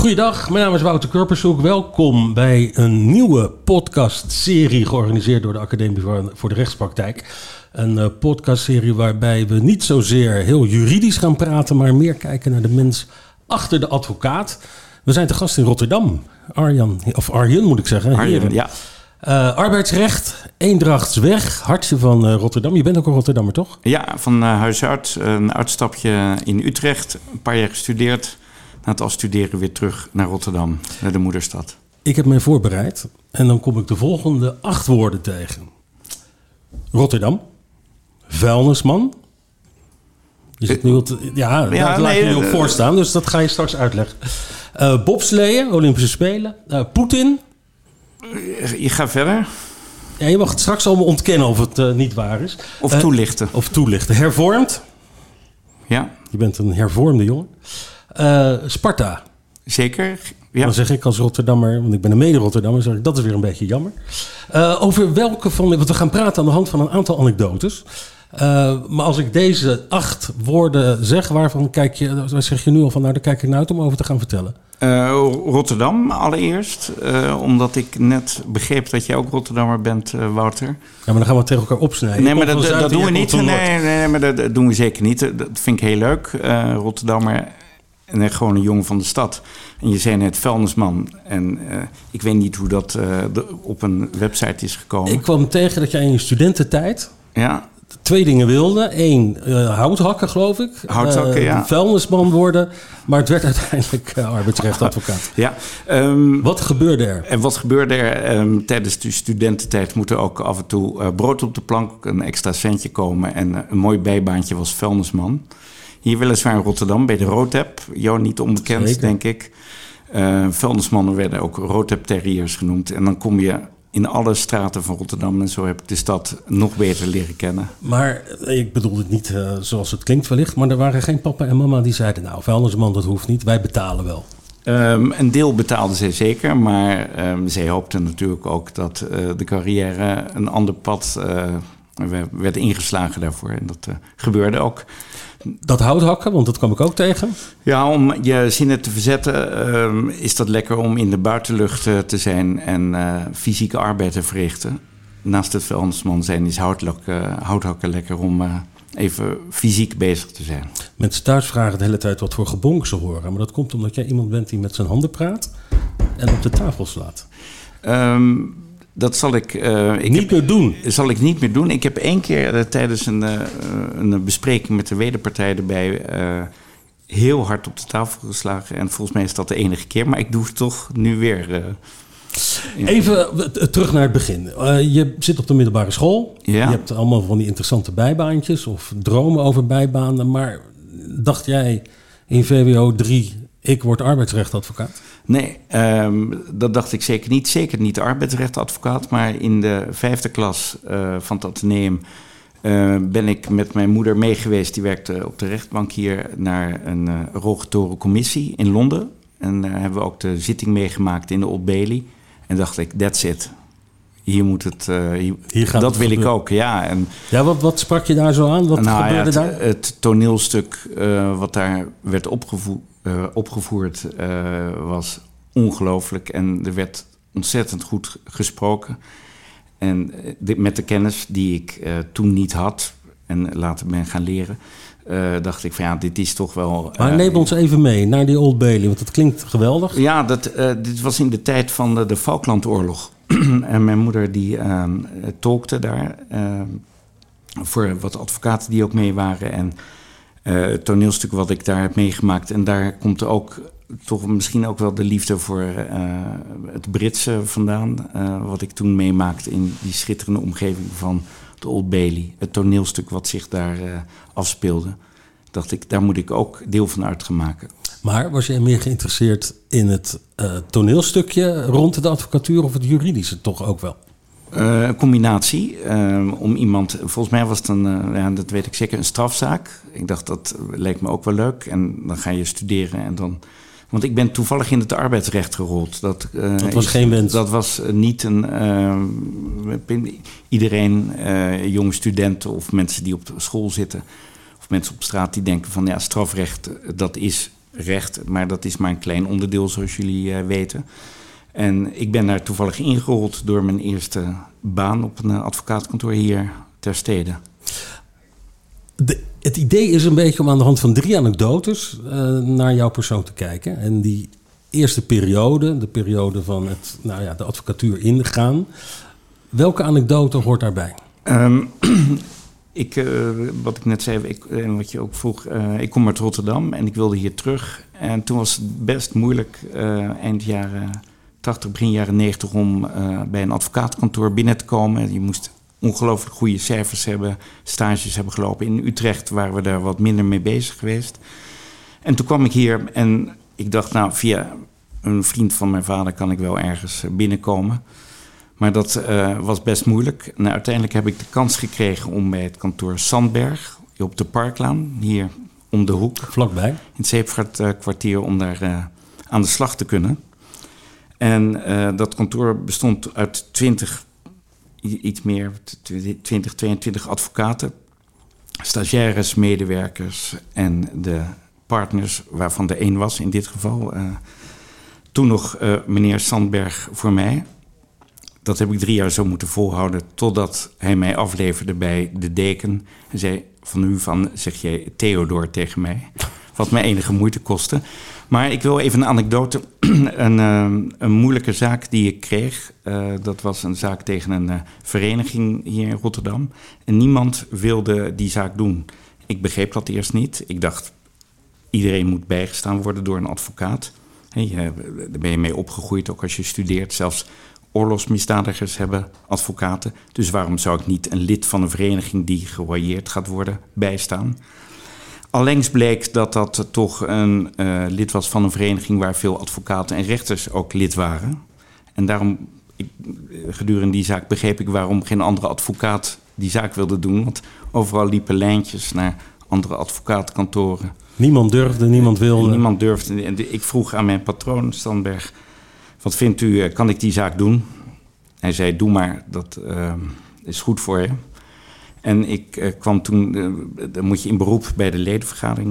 Goeiedag, mijn naam is Wouter Kurpershoek. Welkom bij een nieuwe podcastserie georganiseerd door de Academie voor de Rechtspraktijk. Een podcastserie waarbij we niet zozeer heel juridisch gaan praten, maar meer kijken naar de mens achter de advocaat. We zijn te gast in Rotterdam. Arjen moet ik zeggen. Arjen, ja. Arbeidsrecht, Eendrachtsweg, hartje van Rotterdam. Je bent ook een Rotterdammer, toch? Ja, van huis uit. Een uitstapje in Utrecht. Een paar jaar gestudeerd. Na het afstuderen weer terug naar Rotterdam, naar de moederstad. Ik heb mij voorbereid en dan kom ik de volgende 8 woorden tegen. Rotterdam, vuilnisman. Je zit nu daar laat je nu op voorstaan, dus dat ga je straks uitleggen. Bobsleeën, Olympische Spelen. Poetin. Je gaat verder. Ja, je mag het straks allemaal ontkennen of het niet waar is. Of toelichten. Of toelichten. Hervormd. Ja. Je bent een hervormde jongen. Sparta. Zeker, ja. Dan zeg ik als Rotterdammer, want ik ben een mede-Rotterdammer, zeg ik dat is weer een beetje jammer. Over welke van, want we gaan praten aan de hand van een aantal anekdotes. Maar als ik deze 8 woorden zeg, waar zeg je nu al van, nou daar kijk ik naar uit om over te gaan vertellen. Rotterdam allereerst, omdat ik net begreep dat jij ook Rotterdammer bent, Wouter. Ja, maar dan gaan we het tegen elkaar opsnijden. Nee, maar dat doen we niet. Nee, maar dat doen we zeker niet. Dat vind ik heel leuk. Rotterdammer en gewoon een jongen van de stad. En je zei net vuilnisman. En ik weet niet hoe dat op een website is gekomen. Ik kwam tegen dat jij in je studententijd 2 dingen wilde. 1, hout hakken, geloof ik. Houthakken, ja. Vuilnisman worden. Maar het werd uiteindelijk arbeidsrechtadvocaat. Ja. Wat gebeurde er? En wat gebeurde er? Tijdens de studententijd moet er ook af en toe brood op de plank, een extra centje komen. En een mooi bijbaantje was vuilnisman. Hier weliswaar in Rotterdam, bij de Rotep. Jou niet onbekend, zeker, denk ik. Vuilnismannen werden ook Rotep-terriers genoemd. En dan kom je in alle straten van Rotterdam. En zo heb ik de stad nog beter leren kennen. Maar ik bedoel het niet zoals het klinkt wellicht. Maar er waren geen papa en mama die zeiden, nou, vuilnisman, dat hoeft niet. Wij betalen wel. Een deel betaalden zij zeker. Maar zij hoopten natuurlijk ook dat de carrière een ander pad werd ingeslagen daarvoor. En dat gebeurde ook. Dat houthakken, want dat kwam ik ook tegen. Ja, om je zinnen te verzetten is dat lekker om in de buitenlucht te zijn en fysieke arbeid te verrichten. Naast het vuilnisman zijn is houthakken lekker om even fysiek bezig te zijn. Mensen thuis vragen de hele tijd wat voor gebonk ze horen. Maar dat komt omdat jij iemand bent die met zijn handen praat en op de tafel slaat. Dat zal ik zal ik niet meer doen. Ik heb 1 keer tijdens een bespreking met de wederpartij erbij heel hard op de tafel geslagen. En volgens mij is dat de enige keer. Maar ik doe het toch nu weer. Even terug naar het begin. Je zit op de middelbare school. Ja. Je hebt allemaal van die interessante bijbaantjes of dromen over bijbanen. Maar dacht jij in VWO 3... ik word arbeidsrechtadvocaat? Nee, dat dacht ik zeker niet. Zeker niet arbeidsrechtadvocaat. Maar in de 5e klas van het Atheneum ben ik met mijn moeder mee geweest. Die werkte op de rechtbank hier naar een rogatoren commissie in Londen. En daar hebben we ook de zitting meegemaakt in de Old Bailey. En dacht ik, that's it. Hier moet het. Dat wil ik ook, ja. En, wat sprak je daar zo aan? Wat gebeurde daar? Het toneelstuk wat daar werd opgevoerd was ongelooflijk. En er werd ontzettend goed gesproken. En met de kennis die ik toen niet had en later ben gaan leren, dacht ik van dit is toch wel... Maar neem ons even mee naar die Old Bailey, want dat klinkt geweldig. Ja, dit was in de tijd van de Falklandoorlog. En mijn moeder die tolkte daar voor wat advocaten die ook mee waren. En het toneelstuk wat ik daar heb meegemaakt. En daar komt ook toch misschien ook wel de liefde voor het Britse vandaan. Wat ik toen meemaakte in die schitterende omgeving van de Old Bailey. Het toneelstuk wat zich daar afspeelde. Dacht ik, daar moet ik ook deel van uit gaan maken. Maar was jij meer geïnteresseerd in het toneelstukje rond de advocatuur of het juridische toch ook wel? Een combinatie. Om iemand, volgens mij was het dat weet ik zeker, een strafzaak. Ik dacht, dat leek me ook wel leuk. En dan ga je studeren en dan... Want ik ben toevallig in het arbeidsrecht gerold. Dat was geen wens? Dat was niet een... iedereen, jonge studenten of mensen die op school zitten... of mensen op straat die denken van strafrecht, dat is recht, maar dat is maar een klein onderdeel, zoals jullie weten. En ik ben daar toevallig ingerold door mijn eerste baan op een advocaatkantoor hier ter stede. Het idee is een beetje om aan de hand van 3 anekdotes naar jouw persoon te kijken. En die eerste periode, de periode van de advocatuur ingaan. Welke anekdote hoort daarbij? Wat ik net zei, en wat je ook vroeg, ik kom uit Rotterdam en ik wilde hier terug. En toen was het best moeilijk, eind jaren 80, begin jaren 90, om bij een advocaatkantoor binnen te komen. Je moest ongelooflijk goede cijfers hebben, stages hebben gelopen. In Utrecht waren we daar wat minder mee bezig geweest. En toen kwam ik hier en ik dacht, nou, via een vriend van mijn vader kan ik wel ergens binnenkomen. Maar dat was best moeilijk. En uiteindelijk heb ik de kans gekregen om bij het kantoor Sandberg op de Parklaan, hier om de hoek. Vlakbij. In het Zeepvaartkwartier, om daar aan de slag te kunnen. En dat kantoor bestond uit 22 advocaten, stagiaires, medewerkers en de partners, waarvan er 1 was in dit geval. Toen nog meneer Sandberg voor mij. Dat heb ik 3 jaar zo moeten volhouden, totdat hij mij afleverde bij de deken. En zei, van nu van zeg jij Theodor tegen mij. Wat mij enige moeite kostte. Maar ik wil even een anekdote. Een moeilijke zaak die ik kreeg. Dat was een zaak tegen een vereniging hier in Rotterdam. En niemand wilde die zaak doen. Ik begreep dat eerst niet. Ik dacht, iedereen moet bijgestaan worden door een advocaat. Daar ben je mee opgegroeid, ook als je studeert. Zelfs oorlogsmisdadigers hebben advocaten. Dus waarom zou ik niet een lid van een vereniging die geroyeerd gaat worden bijstaan? Allengs bleek dat dat toch een lid was van een vereniging waar veel advocaten en rechters ook lid waren. En daarom, gedurende die zaak begreep ik waarom geen andere advocaat die zaak wilde doen. Want overal liepen lijntjes naar andere advocaatkantoren. Niemand durfde, niemand wilde. Niemand durfde. En ik vroeg aan mijn patroon, Sandberg, wat vindt u, kan ik die zaak doen? Hij zei, doe maar, dat is goed voor je. En ik kwam toen, dan moet je in beroep bij de ledenvergadering,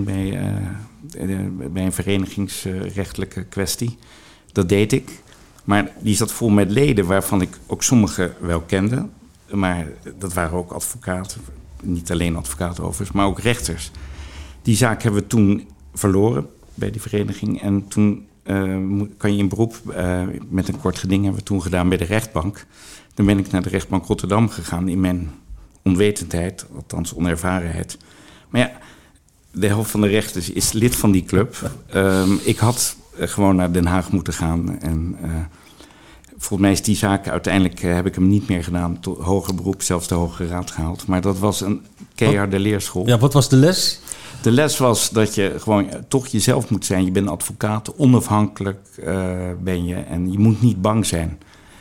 bij een verenigingsrechtelijke kwestie. Dat deed ik. Maar die zat vol met leden waarvan ik ook sommige wel kende. Maar dat waren ook advocaten, niet alleen advocaten overigens, maar ook rechters. Die zaak hebben we toen verloren bij die vereniging. En toen kan je in beroep met een kort geding, hebben we toen gedaan bij de rechtbank. Dan ben ik naar de rechtbank Rotterdam gegaan in mijn onwetendheid, althans onervarenheid. Maar ja, de helft van de rechters is lid van die club. Ik had gewoon naar Den Haag moeten gaan. En volgens mij is die zaak uiteindelijk, heb ik hem niet meer gedaan, tot hoger beroep, zelfs de Hoge Raad gehaald. Maar dat was een keiharde leerschool. Ja, wat was de les? De les was dat je gewoon toch jezelf moet zijn. Je bent een advocaat, onafhankelijk ben je en je moet niet bang zijn.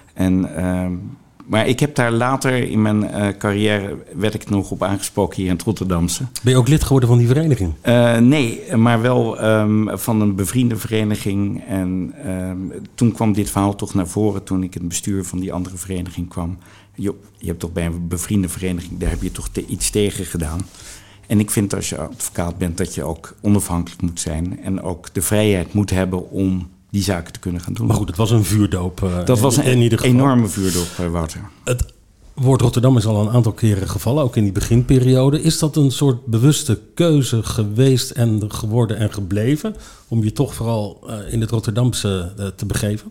Maar ik heb daar later in mijn carrière, werd ik nog op aangesproken hier in het Rotterdamse. Ben je ook lid geworden van die vereniging? Nee, maar wel van een bevriende vereniging. En toen kwam dit verhaal toch naar voren toen ik in het bestuur van die andere vereniging kwam. Je hebt toch bij een bevriende vereniging, daar heb je toch iets tegen gedaan. En ik vind als je advocaat bent dat je ook onafhankelijk moet zijn. En ook de vrijheid moet hebben om die zaken te kunnen gaan doen. Maar goed, het was een vuurdoop. Dat was een enorme vuurdoop, Wouter. Het woord Rotterdam is al een aantal keren gevallen, ook in die beginperiode. Is dat een soort bewuste keuze geweest en geworden en gebleven, om je toch vooral in het Rotterdamse te begeven?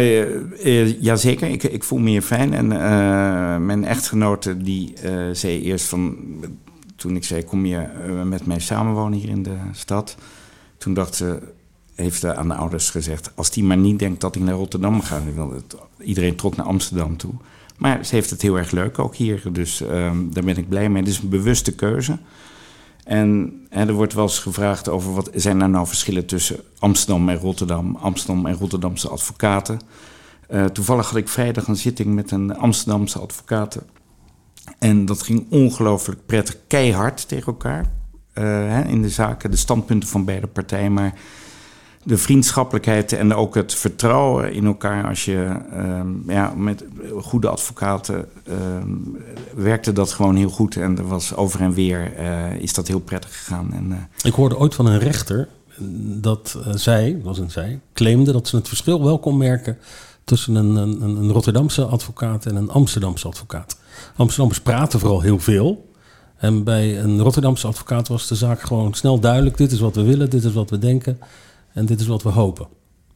Jazeker, ik voel me hier fijn. En mijn echtgenote die zei eerst van, toen ik zei, kom je met mij samenwonen hier in de stad? Toen dacht ze, heeft aan de ouders gezegd, als die maar niet denkt dat ik naar Rotterdam ga. Iedereen trok naar Amsterdam toe. Maar ze heeft het heel erg leuk ook hier, dus daar ben ik blij mee. Het is een bewuste keuze. En er wordt wel eens gevraagd over wat zijn er nou verschillen tussen Amsterdam en Rotterdam, Amsterdam en Rotterdamse advocaten. Toevallig had ik vrijdag een zitting met een Amsterdamse advocaten. En dat ging ongelooflijk prettig, keihard tegen elkaar. In de zaken, de standpunten van beide partijen, maar de vriendschappelijkheid en ook het vertrouwen in elkaar. Als je met goede advocaten werkte dat gewoon heel goed. En er was over en weer is dat heel prettig gegaan. En, ik hoorde ooit van een rechter dat zij claimde dat ze het verschil wel kon merken tussen een Rotterdamse advocaat en een Amsterdamse advocaat. Amsterdammers praten vooral heel veel. En bij een Rotterdamse advocaat was de zaak gewoon snel duidelijk. Dit is wat we willen, dit is wat we denken en dit is wat we hopen.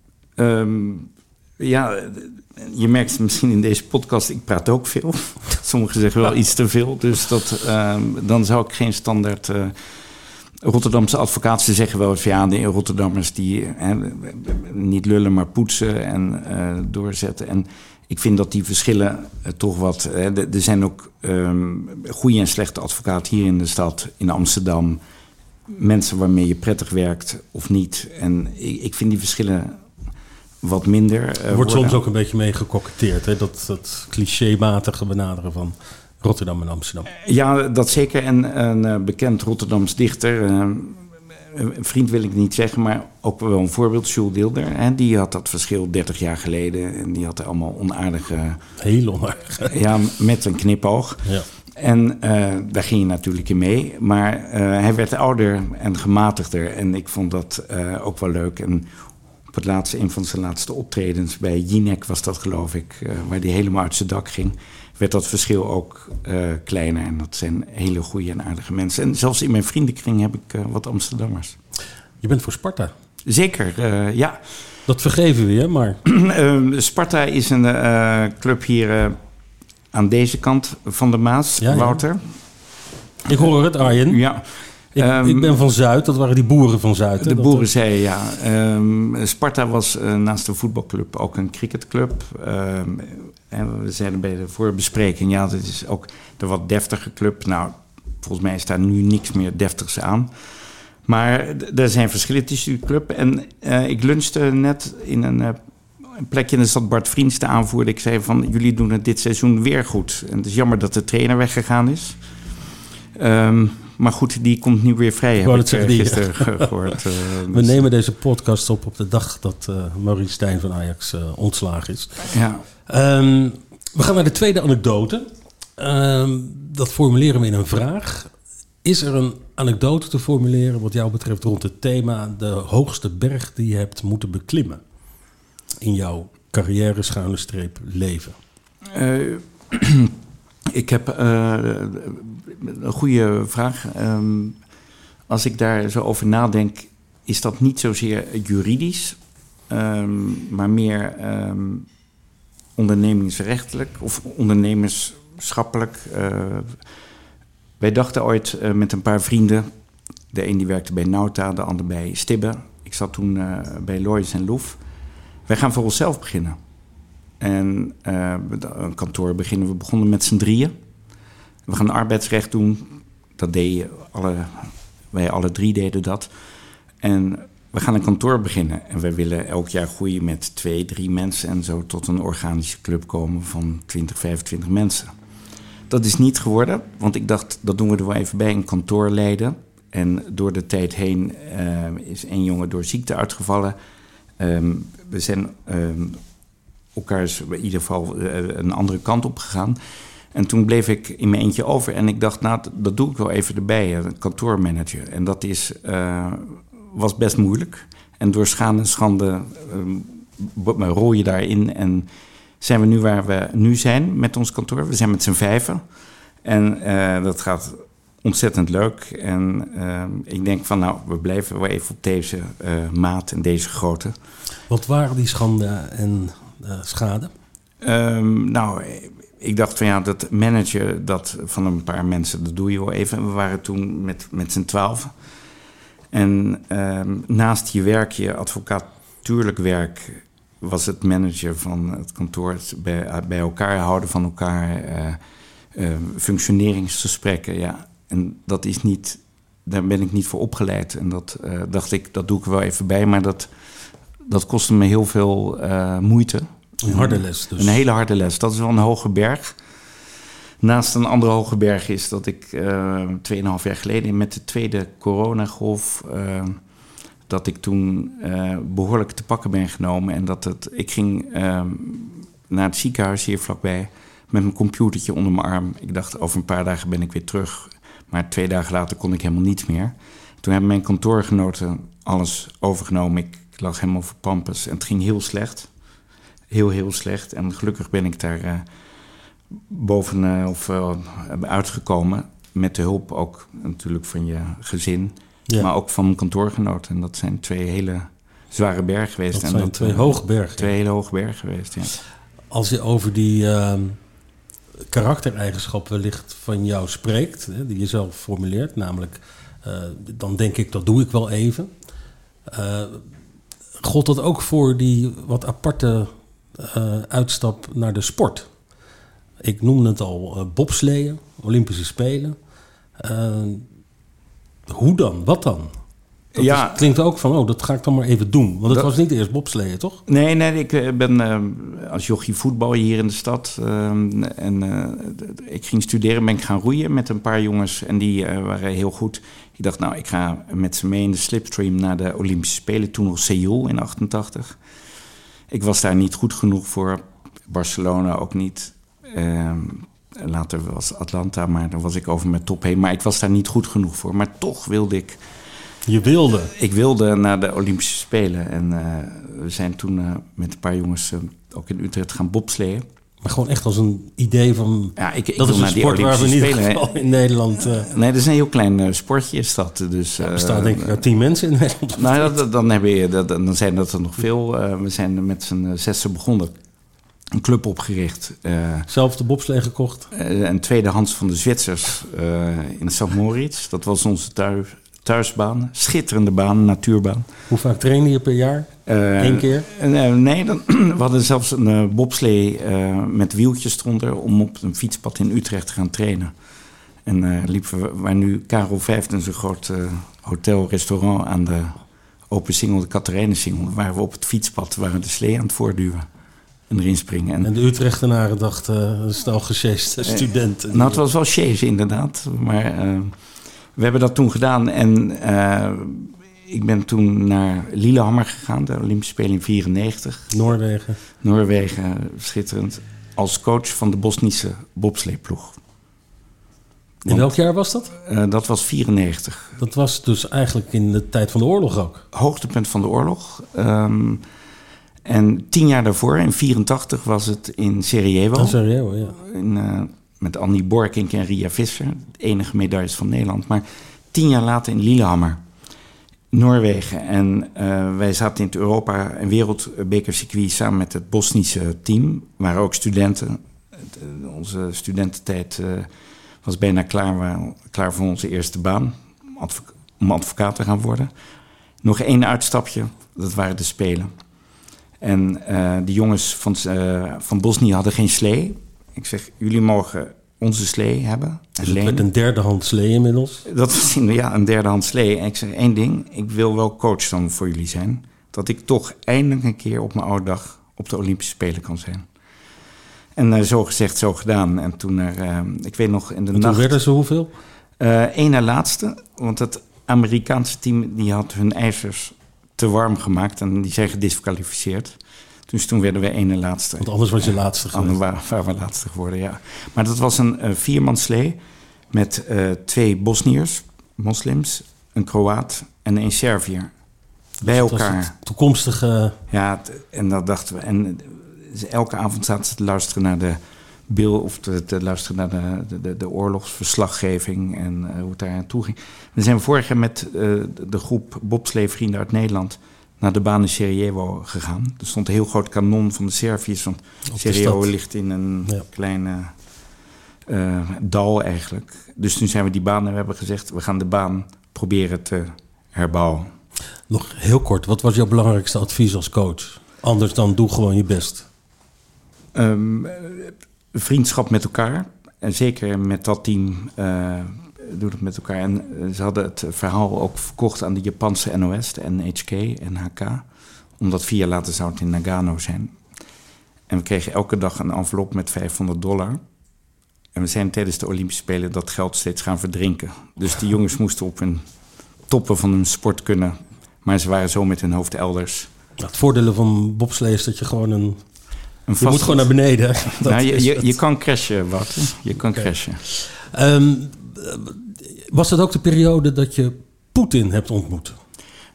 Ja, je merkt misschien in deze podcast, ik praat ook veel. Sommigen zeggen wel iets te veel. Dus dan zou ik geen standaard Rotterdamse advocaten. Ze zeggen wel eens van ja, de Rotterdammers die niet lullen, maar poetsen en doorzetten. En ik vind dat die verschillen toch wat. Er zijn ook goede en slechte advocaten hier in de stad, in Amsterdam. Mensen waarmee je prettig werkt of niet. En ik vind die verschillen wat minder. Er wordt soms ook een beetje mee gekoketteerd, hè? Dat clichématige benaderen van Rotterdam en Amsterdam. Ja, dat zeker. En een bekend Rotterdams dichter, een vriend wil ik niet zeggen, maar ook wel een voorbeeld, Jules Deelder. Hè? Die had dat verschil 30 jaar geleden en die had er allemaal onaardige... Heel onaardige. Ja, met een knipoog. Ja. En daar ging je natuurlijk in mee. Maar hij werd ouder en gematigder. En ik vond dat ook wel leuk. En op het laatste, een van zijn laatste optredens bij Jinek was dat, geloof ik, waar die helemaal uit zijn dak ging, werd dat verschil ook kleiner. En dat zijn hele goede en aardige mensen. En zelfs in mijn vriendenkring heb ik wat Amsterdammers. Je bent voor Sparta? Zeker, ja. Dat vergeven we je, maar... Sparta is een club hier aan deze kant van de Maas, ja, Wouter. Ja. Ik hoor het, Arjen. Ja. Ik ben van Zuid, dat waren die boeren van Zuid. De boeren zeiden, ja. Sparta was naast de voetbalclub ook een cricketclub. En we zeiden bij de voorbespreking, ja, dat is ook de wat deftige club. Nou, volgens mij is daar nu niks meer deftigs aan. Maar er zijn verschillen tussen die club. En ik lunchte net in een plekje in de stad, Bart Vriends te aanvoeren. Ik zei van, jullie doen het dit seizoen weer goed. En het is jammer dat de trainer weggegaan is. Maar goed, die komt nu weer vrij, heb ik gisteren gehoord. We nemen deze podcast op de dag dat Maurice Stijn van Ajax ontslagen is. Ja. We gaan naar de tweede anekdote. Dat formuleren we in een vraag. Is er een anekdote te formuleren wat jou betreft rond het thema de hoogste berg die je hebt moeten beklimmen in jouw carrière leven? Ik heb een goede vraag. Als ik daar zo over nadenk, is dat niet zozeer juridisch, maar meer ondernemingsrechtelijk of ondernemerschappelijk. Wij dachten ooit met een paar vrienden, de een die werkte bij Nauta, de ander bij Stibbe. Ik zat toen bij Loyes en Loef. Wij gaan voor onszelf beginnen. En een kantoor beginnen. We begonnen met z'n drieën. We gaan arbeidsrecht doen. Dat deden wij alle drie deden dat. En we gaan een kantoor beginnen. En we willen elk jaar groeien met 2, 3 mensen. En zo tot een organische club komen van 20, 25 mensen. Dat is niet geworden. Want ik dacht, dat doen we er wel even bij, een kantoor leiden. En door de tijd heen is een jongen door ziekte uitgevallen. We zijn elkaar is in ieder geval een andere kant op gegaan. En toen bleef ik in mijn eentje over. En ik dacht, nou, dat doe ik wel even erbij, een kantoormanager. En dat was best moeilijk. En door schande rol je daarin. En zijn we nu waar we nu zijn met ons kantoor. We zijn met z'n 5. En dat gaat ontzettend leuk. En ik denk van, nou, we blijven wel even op deze maat en deze grootte. Wat waren die schande en schade? Nou, ik dacht van ja, dat managen dat van een paar mensen, dat doe je wel even. We waren toen met z'n 12. En naast je werk, je advocatuurlijk werk, was het manager van het kantoor, bij elkaar houden van elkaar, functioneringsgesprekken. Ja. En dat is niet, daar ben ik niet voor opgeleid. En dat dacht ik, dat doe ik er wel even bij. Maar dat kostte me heel veel moeite. Een harde les dus. Een hele harde les. Dat is wel een hoge berg. Naast een andere hoge berg is dat ik 2,5 jaar geleden met de tweede coronagolf, dat ik toen behoorlijk te pakken ben genomen. En ik ging naar het ziekenhuis hier vlakbij met mijn computertje onder mijn arm. Ik dacht, over een paar dagen ben ik weer terug. Maar 2 dagen later kon ik helemaal niets meer. Toen hebben mijn kantoorgenoten alles overgenomen. Ik lag helemaal voor pampers en het ging heel slecht. Heel slecht. En gelukkig ben ik daar uitgekomen. Met de hulp ook natuurlijk van je gezin. Ja. Maar ook van mijn kantoorgenoten. En dat zijn 2 hele zware bergen geweest. Dat zijn 2 hoge bergen. 2 hele hoge bergen geweest, ja. Als je over die karaktereigenschappen wellicht van jou spreekt, hè, die je zelf formuleert, namelijk, dan denk ik, dat doe ik wel even. Gold dat ook voor die wat aparte uitstap naar de sport? Ik noemde het al, bobsleeën, Olympische Spelen. Hoe dan? Wat dan? Het klinkt ook van, dat ga ik dan maar even doen. Want het was niet eerst bobsleeën, toch? Nee, ik ben als jochie voetbal hier in de stad. Ik ging studeren, ben ik gaan roeien met een paar jongens. En die waren heel goed. Ik dacht, ik ga met ze mee in de slipstream naar de Olympische Spelen. Toen nog Seoul in 88. Ik was daar niet goed genoeg voor. Barcelona ook niet. Later was Atlanta, maar dan was ik over mijn top heen. Maar ik was daar niet goed genoeg voor. Maar toch wilde ik... Je wilde? Ik wilde naar de Olympische Spelen. En we zijn toen met een paar jongens ook in Utrecht gaan bobsleeën. Maar gewoon echt als een idee van... Ja, ik dat is een sport waar we niet in Nederland... Nee, dat is een heel klein sportje is dat. Dus, er bestaan denk ik uit 10 mensen in Nederland. Dan zijn dat er nog veel. We zijn met z'n 6 begonnen. Een club opgericht. Zelf de bobslee gekocht? Een tweedehands van de Zwitsers in St. Moritz. Dat was onze thuisbaan. Schitterende baan, natuurbaan. Hoe vaak trainde je per jaar? 1 keer? Nee, we hadden zelfs een bobslee met wieltjes eronder om op een fietspad in Utrecht te gaan trainen. En liepen we, waar nu Karel Vijfden is een groot hotel-restaurant aan de Open Singel, de Katerijnen-singel, waren we op het fietspad, waren de slee aan het voortduwen. En erin springen. En de Utrechtenaren dachten, stel gesjeeste studenten. Het was wel chaise inderdaad, maar... we hebben dat toen gedaan en ik ben toen naar Lillehammer gegaan, de Olympische Spelen in 1994. Noorwegen, schitterend. Als coach van de Bosnische bobsleeploeg. In welk jaar was dat? Dat was 1994. Dat was dus eigenlijk in de tijd van de oorlog ook? Hoogtepunt van de oorlog. En 10 jaar daarvoor, in 1984, was het in Sarajevo. Sarajevo, ja. Met Annie Borkink en Ria Visser. De enige medailles van Nederland. Maar 10 jaar later in Lillehammer, Noorwegen. En wij zaten in het Europa- en Wereldbekercircuit samen met het Bosnische team. Er waren ook studenten. Onze studententijd was bijna klaar voor onze eerste baan. Om advocaat te gaan worden. Nog 1 uitstapje, dat waren de Spelen. En de jongens van Bosnië hadden geen slee. Ik zeg, jullie mogen onze slee hebben. Dus het werd een derdehands slee inmiddels? Dat was een derdehands slee. En ik zeg 1 ding, ik wil wel coach dan voor jullie zijn. Dat ik toch eindelijk een keer op mijn oude dag op de Olympische Spelen kan zijn. En zo gezegd, zo gedaan. En toen, ik weet nog in de nacht... Toen werden ze hoeveel? 1 na laatste, want het Amerikaanse team die had hun ijzers te warm gemaakt en die zijn gedisqualificeerd. Dus toen werden we 1 na laatste. Want anders was je laatste geworden. Waren we laatste geworden, ja. Maar dat was een 4-mans slee met 2 Bosniërs, moslims, een Kroaat en 1 Serviër. Bij elkaar. Toekomstige... Ja, en dat dachten we. En elke avond zaten ze te luisteren naar de te luisteren naar de oorlogsverslaggeving en hoe het daar aan toe ging. We zijn vorig jaar met de groep bobsleevrienden uit Nederland naar de baan in Sarajevo gegaan. Er stond een heel groot kanon van de Serviërs. Want Sarajevo ligt in een kleine dal eigenlijk. Dus toen zijn we die baan en we hebben gezegd, we gaan de baan proberen te herbouwen. Nog heel kort, wat was jouw belangrijkste advies als coach? Anders dan doe gewoon je best. Vriendschap met elkaar. En zeker met dat team doe het met elkaar. En ze hadden het verhaal ook verkocht aan de Japanse NOS, de NHK, NHK. Omdat 4 jaar later zou het in Nagano zijn. En we kregen elke dag een envelop met $500. En we zijn tijdens de Olympische Spelen dat geld steeds gaan verdrinken. Dus die jongens moesten op hun toppen van hun sport kunnen. Maar ze waren zo met hun hoofd elders. Het voordeel van bobslee is dat je gewoon je moet gewoon naar beneden. Je kan crashen, Wouter. Je kan crashen. Was dat ook de periode dat je Poetin hebt ontmoet?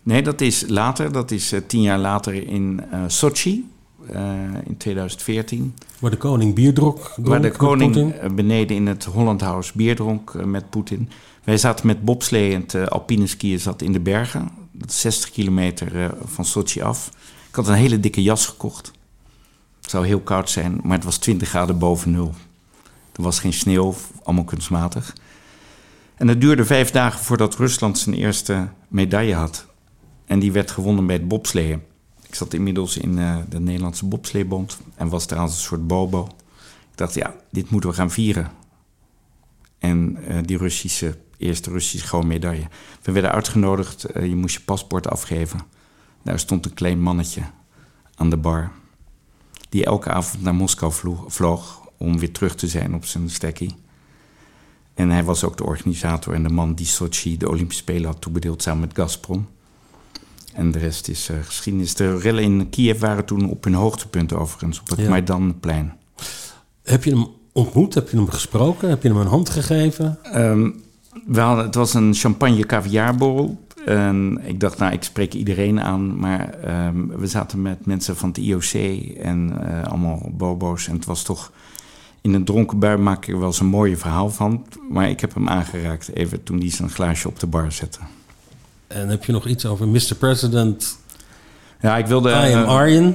Nee, dat is later. Dat is 10 jaar later in Sochi, in 2014. Waar de koning bier dronk. Waar de koning beneden in het Holland House bier dronk met Poetin. Wij zaten met bobslee en het alpine skiën zat in de bergen. Dat is 60 kilometer van Sochi af. Ik had een hele dikke jas gekocht. Het zou heel koud zijn, maar het was 20 graden boven nul. Er was geen sneeuw, allemaal kunstmatig. En het duurde 5 dagen voordat Rusland zijn eerste medaille had. En die werd gewonnen bij het bobsleeën. Ik zat inmiddels in de Nederlandse bobsleebond en was daar als een soort bobo. Ik dacht, ja, dit moeten we gaan vieren. En die eerste Russische gouden medaille. We werden uitgenodigd, je moest je paspoort afgeven. Daar stond een klein mannetje aan de bar, die elke avond naar Moskou vloog om weer terug te zijn op zijn stekkie. En hij was ook de organisator en de man die Sochi, de Olympische Spelen, had toebedeeld samen met Gazprom. En de rest is geschiedenis. De rellen in Kiev waren toen op hun hoogtepunt overigens, op het Maidanplein. Heb je hem ontmoet? Heb je hem gesproken? Heb je hem een hand gegeven? Het was een champagne caviarborrel. En ik dacht, ik spreek iedereen aan. Maar we zaten met mensen van het IOC en allemaal bobo's. En het was toch... In een dronken bui maak ik er wel eens een mooie verhaal van. Maar ik heb hem aangeraakt even toen hij zijn glaasje op de bar zette. En heb je nog iets over Mr. President? Ja, ik wilde... I am Arjen.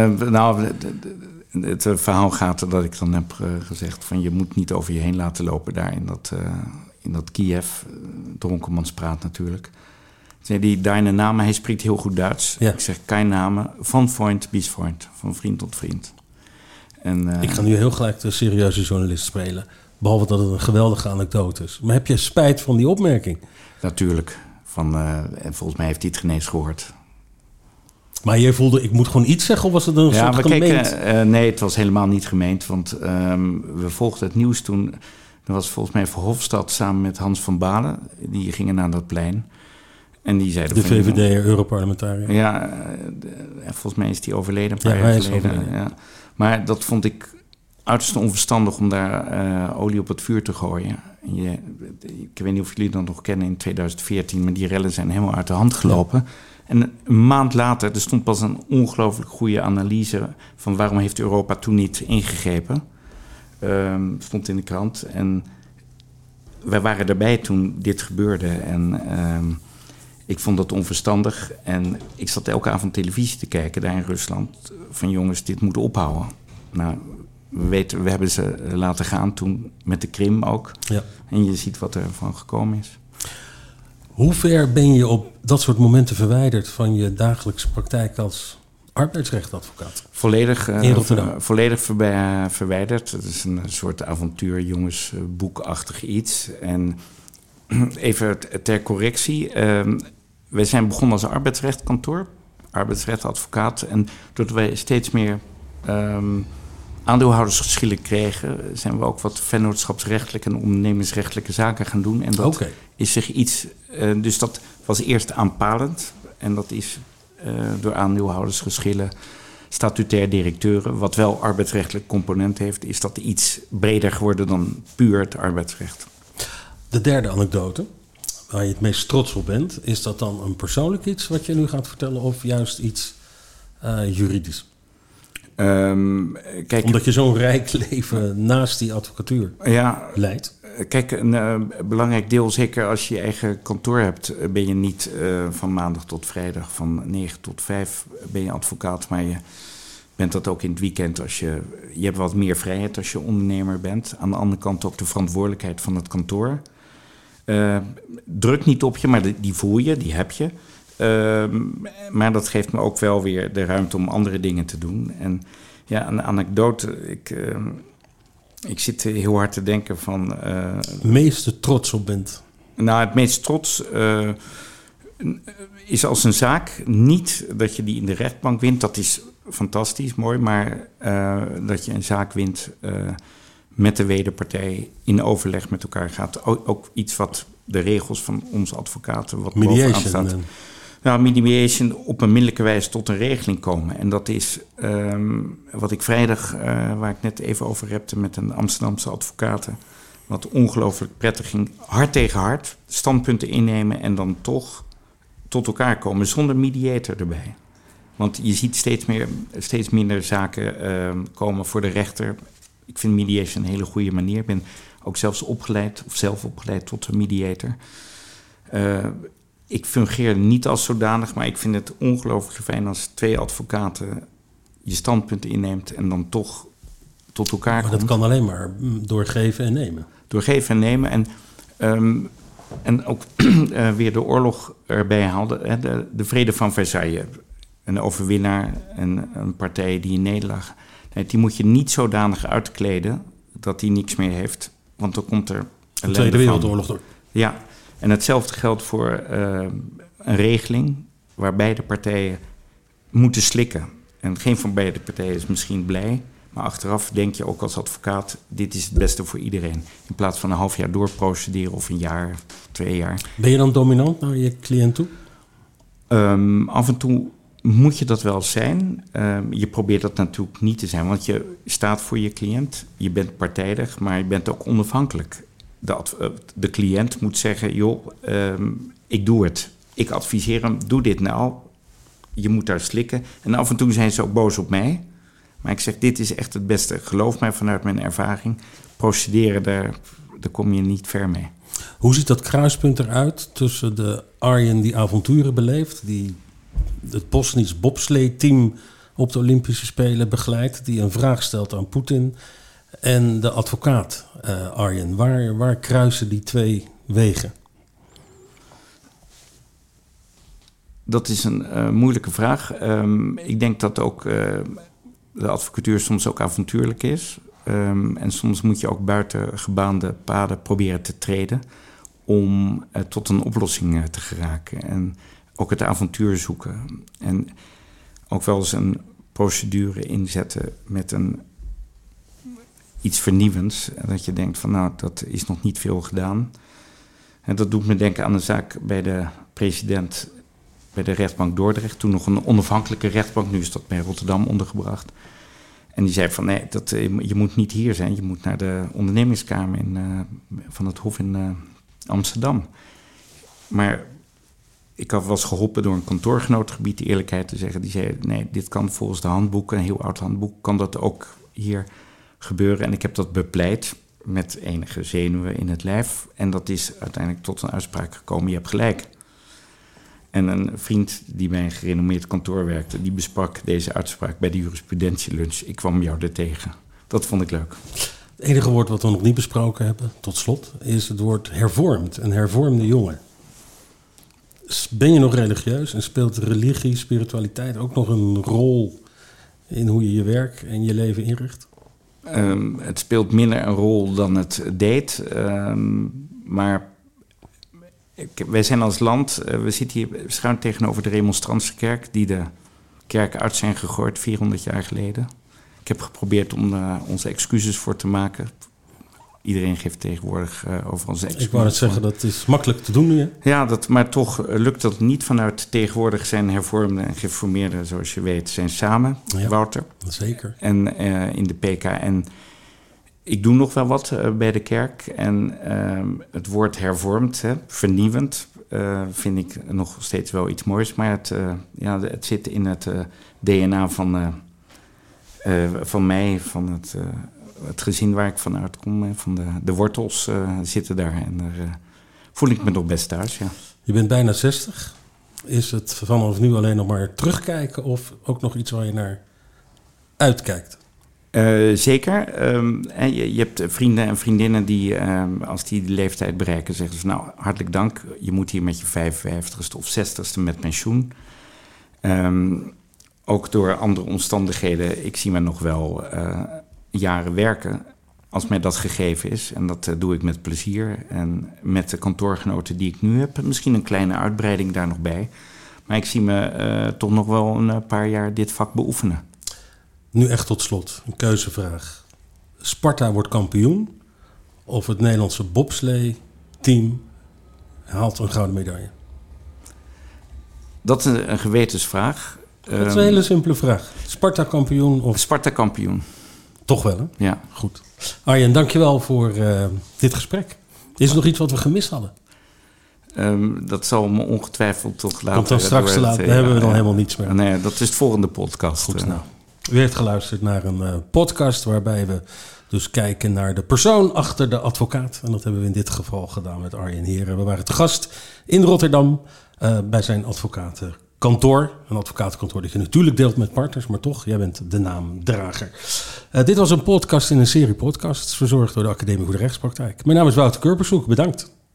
Het verhaal gaat dat ik dan heb gezegd van je moet niet over je heen laten lopen daar in dat Kiev. Dronkenmanspraat natuurlijk. Zei die deine Name, hij spreekt heel goed Duits. Ja. Ik zeg kein Name, van Freund bis Freund, van vriend tot vriend. En, ik ga nu heel gelijk de serieuze journalist spelen. Behalve dat het een geweldige anekdote is. Maar heb je spijt van die opmerking? Natuurlijk. En volgens mij heeft hij het geen eens gehoord. Maar jij voelde, ik moet gewoon iets zeggen, of was het een soort gemeend? Nee, het was helemaal niet gemeend. Want we volgden het nieuws toen. Er was volgens mij Verhofstadt samen met Hans van Balen. Die gingen naar dat plein. En die zeiden... De VVD-Europarlementariër. Ja, volgens mij is die overleden een paar jaar geleden. Ja. Maar dat vond ik uiterst onverstandig om daar olie op het vuur te gooien. Ik weet niet of jullie dat nog kennen in 2014... maar die rellen zijn helemaal uit de hand gelopen. Ja. En een maand later, er stond pas een ongelooflijk goede analyse... van waarom heeft Europa toen niet ingegrepen. Stond in de krant. En wij waren erbij toen dit gebeurde. En ik vond dat onverstandig. En ik zat elke avond televisie te kijken daar in Rusland... van jongens, dit moet ophouden. Nou, we hebben ze laten gaan toen met de Krim ook. Ja. En je ziet wat er van gekomen is. Hoe ver ben je op dat soort momenten verwijderd van je dagelijkse praktijk als arbeidsrechtadvocaat? Volledig verwijderd. Het is een soort avontuurjongensboekachtig iets. En even ter correctie. Wij zijn begonnen als arbeidsrechtkantoor, arbeidsrechtadvocaat. En doordat wij steeds meer aandeelhoudersgeschillen kregen, zijn we ook wat vennootschapsrechtelijke en ondernemingsrechtelijke zaken gaan doen. En dat is zich iets. Dus dat was eerst aanpalend. En dat is door aandeelhoudersgeschillen, statutair directeuren, wat wel arbeidsrechtelijk component heeft, is dat iets breder geworden dan puur het arbeidsrecht. De derde anekdote, waar je het meest trots op bent, is dat dan een persoonlijk iets wat je nu gaat vertellen of juist iets juridisch? Kijk, omdat je zo'n rijk leven naast die advocatuur leidt. Kijk, een belangrijk deel, zeker als je je eigen kantoor hebt, ben je niet van maandag tot vrijdag, van 9 tot 5 ben je advocaat, maar je bent dat ook in het weekend als je hebt wat meer vrijheid als je ondernemer bent. Aan de andere kant ook de verantwoordelijkheid van het kantoor. Druk niet op je, maar die voel je, die heb je. Maar dat geeft me ook wel weer de ruimte om andere dingen te doen. En ja, een anekdote. Ik zit heel hard te denken van... het meeste trots op bent? Nou, het meest trots is als een zaak niet dat je die in de rechtbank wint. Dat is fantastisch, mooi. Maar dat je een zaak wint met de wederpartij in overleg met elkaar gaat. Ook iets wat de regels van onze advocaten wat bovenaan staat. Nou, mediation op een middelijke wijze tot een regeling komen. En dat is wat ik vrijdag, waar ik net even over repte met een Amsterdamse advocaten, wat ongelooflijk prettig ging. Hart tegen hart, standpunten innemen en dan toch tot elkaar komen zonder mediator erbij. Want je ziet steeds minder zaken komen voor de rechter. Ik vind mediation een hele goede manier. Ik ben ook zelf opgeleid tot een mediator. Ik fungeer niet als zodanig, maar ik vind het ongelooflijk fijn als 2 advocaten je standpunten inneemt en dan toch tot elkaar komt. Maar dat kan alleen maar door geven en nemen. Door geven en nemen en ook weer de oorlog erbij haalde. De vrede van Versailles. Een overwinnaar en een partij die in nederlaag. Die moet je niet zodanig uitkleden dat hij niks meer heeft. Want dan komt er de Tweede Wereldoorlog door. Ja, en hetzelfde geldt voor een regeling waar beide partijen moeten slikken. En geen van beide partijen is misschien blij. Maar achteraf denk je ook als advocaat, dit is het beste voor iedereen. In plaats van een half jaar doorprocederen of een jaar, 2 jaar. Ben je dan dominant naar je cliënt toe? Af en toe moet je dat wel zijn. Je probeert dat natuurlijk niet te zijn, want je staat voor je cliënt. Je bent partijdig, maar je bent ook onafhankelijk. De cliënt moet zeggen, joh, ik doe het. Ik adviseer hem, doe dit nou. Je moet daar slikken. En af en toe zijn ze ook boos op mij. Maar ik zeg, dit is echt het beste. Geloof mij vanuit mijn ervaring. Procederen, daar kom je niet ver mee. Hoe ziet dat kruispunt eruit tussen de Arjen die avonturen beleeft, die het Bosnisch bobslee-team op de Olympische Spelen begeleidt, die een vraag stelt aan Poetin, en de advocaat Arjen? Waar kruisen die 2 wegen? Dat is een moeilijke vraag. Ik denk dat ook de advocatuur soms ook avontuurlijk is. En soms moet je ook buiten gebaande paden proberen te treden om tot een oplossing te geraken. En ook het avontuur zoeken. En ook wel eens een procedure inzetten met iets vernieuwends. Dat je denkt van nou, dat is nog niet veel gedaan. En dat doet me denken aan een zaak bij de president bij de rechtbank Dordrecht. Toen nog een onafhankelijke rechtbank, nu is dat bij Rotterdam ondergebracht. En die zei van nee, je moet niet hier zijn. Je moet naar de ondernemingskamer van het Hof in Amsterdam. Maar ik was geholpen door een kantoorgenootgebied, de eerlijkheid te zeggen. Die zei nee, dit kan volgens de handboek, een heel oud handboek, kan dat ook hier gebeuren. En ik heb dat bepleit met enige zenuwen in het lijf. En dat is uiteindelijk tot een uitspraak gekomen. Je hebt gelijk. En een vriend die bij een gerenommeerd kantoor werkte, die besprak deze uitspraak bij de jurisprudentielunch. Ik kwam jou er tegen. Dat vond ik leuk. Het enige woord wat we nog niet besproken hebben, tot slot, is het woord hervormd. Een hervormde jongen. Ben je nog religieus en speelt religie, spiritualiteit ook nog een rol in hoe je je werk en je leven inricht? Het speelt minder een rol dan het deed. Maar wij zijn als land, we zitten hier schuin tegenover de Remonstrantse kerk, die de kerken uit zijn gegooid 400 jaar geleden. Ik heb geprobeerd om onze excuses voor te maken. Iedereen geeft tegenwoordig over onze excuses. Ik wou net zeggen, dat is makkelijk te doen nu, hè? Ja, maar toch lukt dat niet vanuit tegenwoordig zijn hervormden en gereformeerden, zoals je weet, zijn samen, ja, Wouter. Zeker. En in de PK. En ik doe nog wel wat bij de kerk. En het woord hervormd, vernieuwend, vind ik nog steeds wel iets moois. Maar het zit in het DNA van mij, van het gezin waar ik vanuit kom. Van de wortels zitten daar. En daar voel ik me nog best thuis, ja. Je bent bijna 60. Is het vanaf nu alleen nog maar terugkijken of ook nog iets waar je naar uitkijkt? Zeker. Je hebt vrienden en vriendinnen die, als die de leeftijd bereiken, zeggen ze, nou, hartelijk dank. Je moet hier met je 55ste of 60ste met pensioen. Ook door andere omstandigheden. Ik zie me nog wel jaren werken als mij dat gegeven is. En dat doe ik met plezier. En met de kantoorgenoten die ik nu heb. Misschien een kleine uitbreiding daar nog bij. Maar ik zie me toch nog wel een paar jaar dit vak beoefenen. Nu echt tot slot, een keuzevraag. Sparta wordt kampioen of het Nederlandse bobslee-team haalt een gouden medaille? Dat is een gewetensvraag. Dat is een hele simpele vraag. Sparta kampioen of... Sparta kampioen. Toch wel, hè? Ja. Goed. Arjen, dankjewel voor dit gesprek. Is er nog iets wat we gemist hadden? Dat zal me ongetwijfeld toch later... Komt dan straks te laat, dan hebben we dan helemaal niets meer. Nee, dat is het volgende podcast. Goed, nou. U heeft geluisterd naar een podcast waarbij we dus kijken naar de persoon achter de advocaat. En dat hebben we in dit geval gedaan met Arjen Heren. We waren te gast in Rotterdam bij zijn advocatenkantoor. Een advocatenkantoor dat je natuurlijk deelt met partners, maar toch, jij bent de naamdrager. Dit was een podcast in een serie podcasts, verzorgd door de Academie voor de Rechtspraktijk. Mijn naam is Wouter Kurpershoek, bedankt.